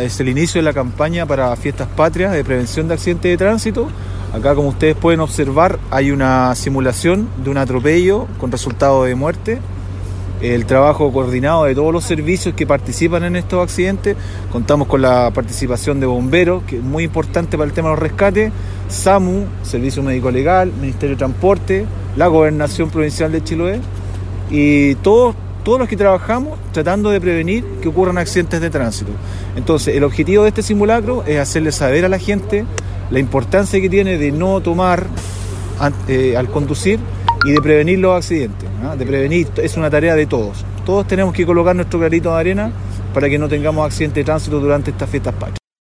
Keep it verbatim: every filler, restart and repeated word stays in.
es el inicio de la campaña para Fiestas Patrias de prevención de accidentes de tránsito. Acá, como ustedes pueden observar, hay una simulación de un atropello con resultado de muerte. El trabajo coordinado de todos los servicios que participan en estos accidentes. Contamos con la participación de bomberos, que es muy importante para el tema de los rescates, SAMU, Servicio Médico Legal, Ministerio de Transporte, la Gobernación Provincial de Chiloé y todos, todos los que trabajamos tratando de prevenir que ocurran accidentes de tránsito. Entonces, el objetivo de este simulacro es hacerle saber a la gente la importancia que tiene de no tomar eh, al conducir y de prevenir los accidentes, ¿no? De prevenir, es una tarea de todos. Todos tenemos que colocar nuestro granito de arena para que no tengamos accidentes de tránsito durante estas Fiestas Patrias.